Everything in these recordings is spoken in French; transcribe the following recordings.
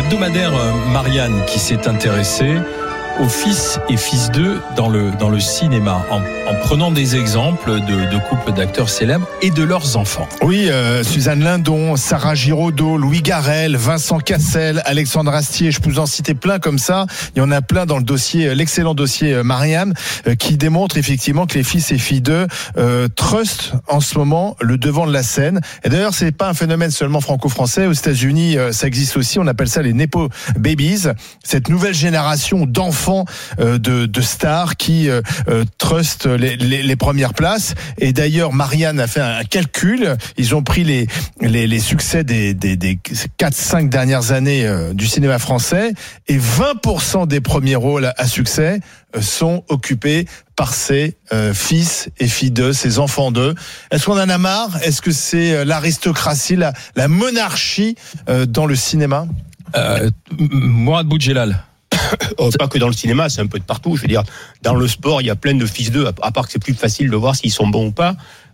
l'hebdomadaire Marianne qui s'est intéressée aux fils et fils d'eux dans le cinéma, en prenant des exemples de couples d'acteurs célèbres et de leurs enfants. Oui, Suzanne Lindon, Sarah Giraudot, Louis Garrel, Vincent Cassel, Alexandre Astier, je peux vous en citer plein comme ça. Il y en a plein dans le dossier, l'excellent dossier Marianne, qui démontre effectivement que les fils et filles d'eux trustent en ce moment le devant de la scène. Et d'ailleurs, c'est pas un phénomène seulement franco-français. Aux États-Unis, ça existe aussi. On appelle ça les Nepo Babies. Cette nouvelle génération d'enfants de stars qui trustent les premières places. Et d'ailleurs, Marianne a fait un calcul. Ils ont pris les succès des 4-5 dernières années du cinéma français, et 20% des premiers rôles à succès sont occupés par ces fils et filles d'eux, ces enfants d'eux. Est-ce qu'on en a marre ? Est-ce que c'est l'aristocratie, la monarchie dans le cinéma ? Mourad Boudjelal. Pas que dans le cinéma, c'est un peu de partout. Je veux dire, dans le sport, il y a plein de fils d'eux, à part que c'est plus facile de voir s'ils sont bons ou pas.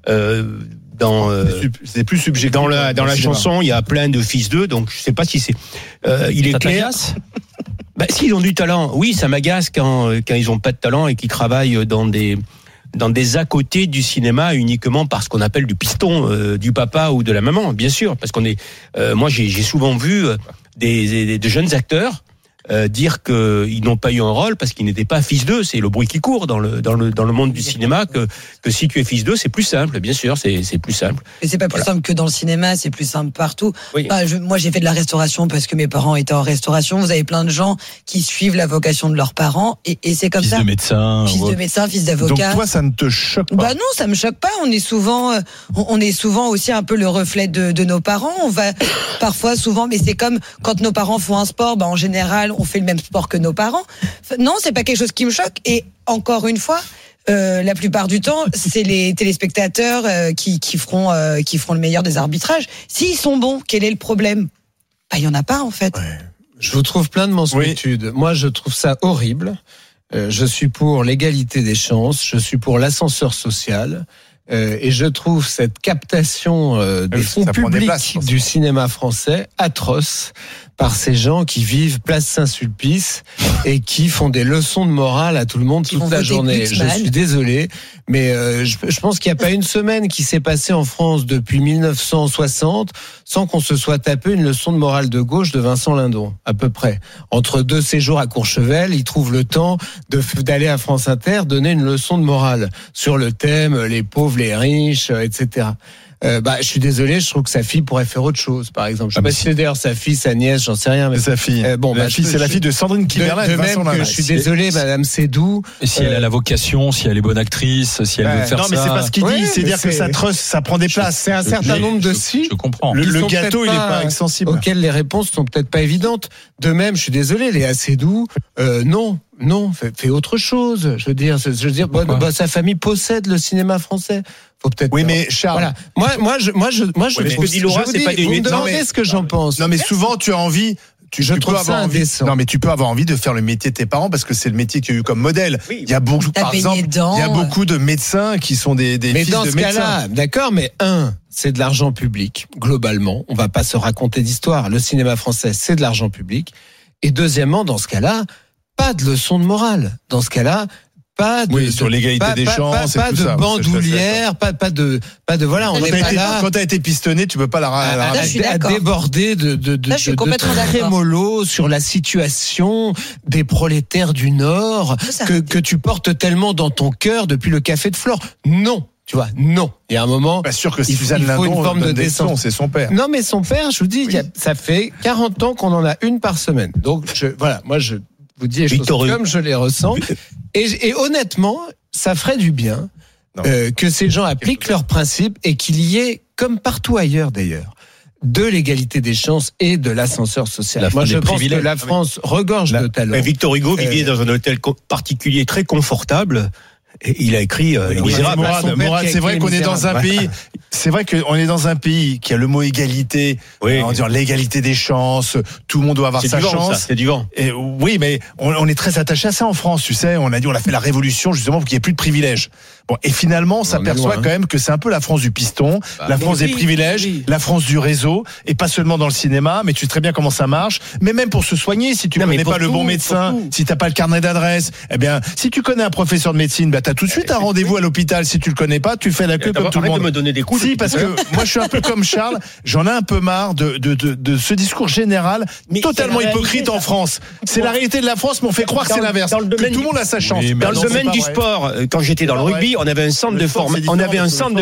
C'est plus subjectif. Dans la chanson, il y a plein de fils d'eux, donc je sais pas si c'est. Il est clair. S'ils ont du talent, oui, ça m'agace quand ils ont pas de talent et qu'ils travaillent dans des à côté du cinéma uniquement parce qu'on appelle du piston du papa ou de la maman, bien sûr, parce qu'on est. Moi, j'ai souvent vu de jeunes acteurs dire qu'ils n'ont pas eu un rôle parce qu'ils n'étaient pas fils d'eux. C'est le bruit qui court dans le monde du cinéma que si tu es fils d'eux, c'est plus simple, bien sûr, c'est plus simple. Et c'est pas plus simple que dans le cinéma, c'est plus simple partout. Oui. Moi, j'ai fait de la restauration parce que mes parents étaient en restauration. Vous avez plein de gens qui suivent la vocation de leurs parents et c'est comme fils ça. De médecin, fils de médecin, fils d'avocat. Donc toi, ça ne te choque pas ? Non, ça me choque pas. On est souvent aussi un peu le reflet de nos parents. On va parfois, souvent, mais c'est comme quand nos parents font un sport, en général, on fait le même sport que nos parents. Non, c'est pas quelque chose qui me choque. Et encore une fois, la plupart du temps, c'est les téléspectateurs qui feront le meilleur des arbitrages. S'ils sont bons, quel est le problème ? Il y en a pas en fait. Ouais. Je vous trouve plein de mansuétudes. Oui. Moi, je trouve ça horrible. Je suis pour l'égalité des chances. Je suis pour l'ascenseur social. Et je trouve cette captation des fonds publics du cinéma français atroce par ces gens qui vivent place Saint-Sulpice et qui font des leçons de morale à tout le monde toute la journée. Je suis désolé, mais je pense qu'il n'y a pas une semaine qui s'est passée en France depuis 1960 sans qu'on se soit tapé une leçon de morale de gauche de Vincent Lindon, à peu près. Entre 2 séjours à Courchevel, il trouve le temps d'aller à France Inter donner une leçon de morale sur le thème les pauvres, les riches, etc. Je suis désolé, je trouve que sa fille pourrait faire autre chose, par exemple. Je sais pas si c'est d'ailleurs sa fille, sa nièce, j'en sais rien. Mais sa fille. C'est la fille de Sandrine Kiberlin. De même que je suis désolé, Madame Sédou. Et si elle a la vocation, si elle est bonne actrice, si elle veut faire ça. Non, mais c'est pas ce qu'il dit. C'est dire que ça trust, ça prend des places. C'est un certain nombre de si. Je comprends. Le gâteau, il est pas extensible. Auxquels les réponses sont peut-être pas évidentes. De même, je suis désolé, Léa Sédou, non, fais autre chose. Je veux dire, sa famille possède le cinéma français. Faut peut-être. Oui, mais Charles. Voilà. Moi, je ce que dit Laura, c'est pas des vous me demandez ce que j'en pense. Non, mais souvent, tu as envie. Tu peux avoir envie. Non, mais tu peux avoir envie de faire le métier de tes parents parce que c'est le métier qu'il y a eu comme modèle. Oui. Il y a beaucoup, par exemple, il y a beaucoup de médecins qui sont des fils de médecins. Mais dans ce cas-là, d'accord, mais c'est de l'argent public, globalement. On va pas se raconter d'histoire. Le cinéma français, c'est de l'argent public. Et deuxièmement, dans ce cas-là, pas de leçon de morale. Dans ce cas-là, pas de sur l'égalité des chances, pas et tout de ça. bandoulière, pas de voilà. On n'est pas là. Quand t'as été pistonné, tu peux pas à déborder de trémolo sur la situation des prolétaires du Nord que tu portes tellement dans ton cœur depuis le café de Flore. Non. Tu vois, non. Il y a un moment. Pas sûr que Suzanne Lindon une forme de décence. C'est son père. Non, mais son père, je vous dis, ça fait 40 ans qu'on en a une par semaine. Donc, moi, je vous dis les choses comme je les ressens. Et honnêtement, ça ferait du bien que ces gens appliquent leurs principes et qu'il y ait, comme partout ailleurs d'ailleurs, de l'égalité des chances et de l'ascenseur social. Moi, je pense que la France regorge de talent. Victor Hugo vivait dans un hôtel particulier très confortable. Il a écrit Les Misérables. Mourad, c'est vrai qu'on est dans un pays. C'est vrai qu'on est dans un pays qui a le mot égalité. Oui. On dit l'égalité des chances. Tout le monde doit avoir sa chance. C'est du vent. Et oui, mais on est très attaché à ça en France. Tu sais, on a fait la révolution justement pour qu'il n'y ait plus de privilèges. Bon, et finalement, on s'aperçoit quand même que c'est un peu la France du piston, la France des privilèges, la France du réseau, et pas seulement dans le cinéma. Mais tu sais très bien comment ça marche. Mais même pour se soigner, si tu connais pas le bon médecin, si t'as pas le carnet d'adresse, eh bien, si tu connais un professeur de médecine, bah t'as tout de suite un rendez-vous à l'hôpital. Si tu le connais pas, tu fais la queue comme tout le monde. De me donner des coups. Si, parce que moi je suis un peu comme Charles, j'en ai un peu marre de ce discours général totalement hypocrite en France. C'est la réalité de la France, mais on fait croire que c'est l'inverse. Tout le monde a sa chance. Dans le domaine du sport, quand j'étais dans le rugby, on avait un centre de formation. On avait un centre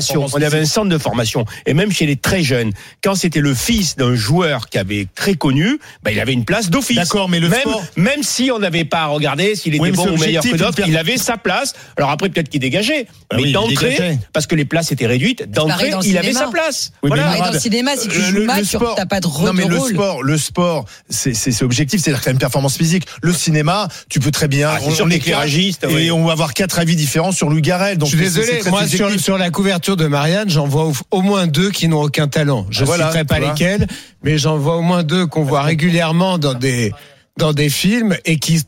de formation. Et même chez les très jeunes, quand c'était le fils d'un joueur qui avait très connu, bah, il avait une place d'office. D'accord, mais même si on n'avait pas à regarder s'il était bon ou meilleur que d'autres, il avait sa place. Alors après, peut-être qu'il dégageait. Mais d'entrée, parce que les places étaient réduites, d'entrée, il avait sa place. Oui, voilà. Dans le cinéma, si tu joues mal, tu n'as pas de rôle. Non, mais le sport, c'est objectif, c'est-à-dire que tu as une performance physique. Le cinéma, tu peux très bien. On est éclairagiste. Et on va avoir 4 avis différents sur Louis Garrel. Donc je suis désolé, moi, sur la couverture de Marianne, j'en vois au moins 2 qui n'ont aucun talent. Je ne citerai pas lesquels, mais j'en vois au moins 2 qu'on voit régulièrement dans des films et qui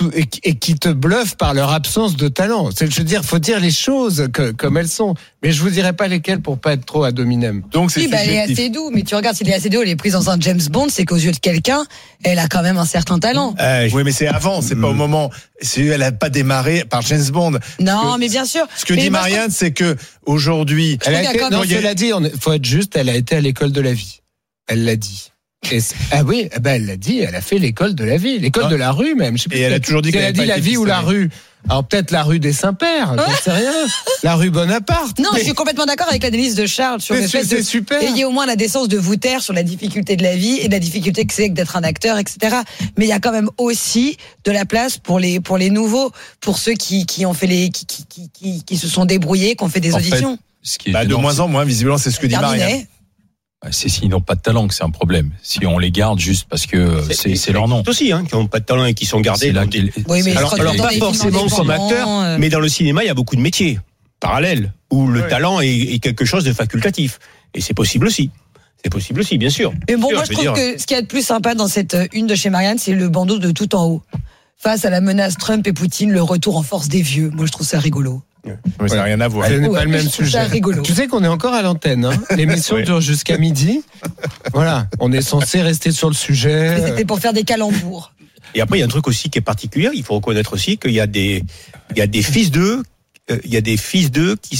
te bluffent par leur absence de talent. Je veux dire, faut dire les choses comme elles sont. Mais je vous dirai pas lesquelles pour pas être trop ad hominem. Donc c'est elle est assez doux, mais tu regardes s'il est assez doux, elle est prise dans un James Bond, c'est qu'aux yeux de quelqu'un, elle a quand même un certain talent. Oui, mais c'est avant, c'est pas au moment. Elle a pas démarré par James Bond. Non, mais bien sûr. Ce que dit Marianne, c'est que aujourd'hui, cela dit, faut être juste, elle a été à l'école de la vie. Elle l'a dit. Elle l'a dit, elle a fait l'école de la vie, l'école de la rue même. Je sais plus, et elle a toujours dit qu'elle a dit la vie ou la rue. Alors peut-être la rue des Saints-Pères, j'en sais rien. La rue Bonaparte. Non, je suis complètement d'accord avec l'analyse de Charles sur le fait d'ayez au moins la décence de vous taire sur la difficulté de la vie et la difficulté que c'est d'être un acteur, etc. Mais il y a quand même aussi de la place pour les nouveaux, pour ceux qui ont fait qui se sont débrouillés, qui ont fait des auditions. Ce qui est de moins en moins, visiblement, c'est ce que dit Marianne. C'est s'ils n'ont pas de talent que c'est un problème. Si on les garde juste parce que c'est leur nom. C'est aussi, qui n'ont pas de talent et qui sont gardés. Oui, mais alors pas forcément comme acteur, mais dans le cinéma, il y a beaucoup de métiers parallèles où le talent est quelque chose de facultatif. Et c'est possible aussi. C'est possible aussi, bien sûr. Mais bon, moi je trouve que ce qu'il y a de plus sympa dans cette une de chez Marianne, c'est le bandeau de tout en haut. Face à la menace Trump et Poutine, le retour en force des vieux. Moi je trouve ça rigolo. Ça n'a rien à voir. Ce n'est pas le même sujet. Tu sais qu'on est encore à l'antenne. Hein. L'émission dure jusqu'à midi. Voilà, on est censé rester sur le sujet. C'était pour faire des calembours. Et après, il y a un truc aussi qui est particulier. Il faut reconnaître aussi qu'il y a des fils d'eux. Il y a des fils d'eux qui.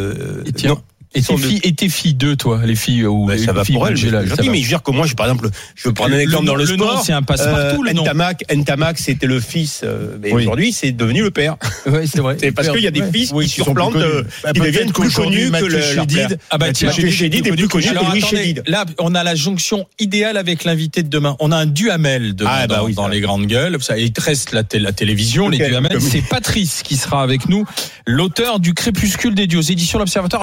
Et tes filles d'eux, toi, les filles ou les ça va filles pour elles, mais je veux dire que moi, par exemple, je veux prendre un exemple dans le sport. Nom, c'est un passe-partout, le nom. Ntamak, c'était le fils, mais aujourd'hui, c'est devenu le père. Oui, c'est vrai. C'est parce qu'il y a des fils qui surplantent, qui deviennent plus connus que leur père. Mathieu Chédid est plus connu que Louis Chédid. Là, on a la jonction idéale avec l'invité de demain. On a un Duhamel demain dans les grandes gueules. Il reste la télévision, les Duhamel. C'est Patrice qui sera avec nous, l'auteur du Crépuscule des dieux, édition L'Observateur.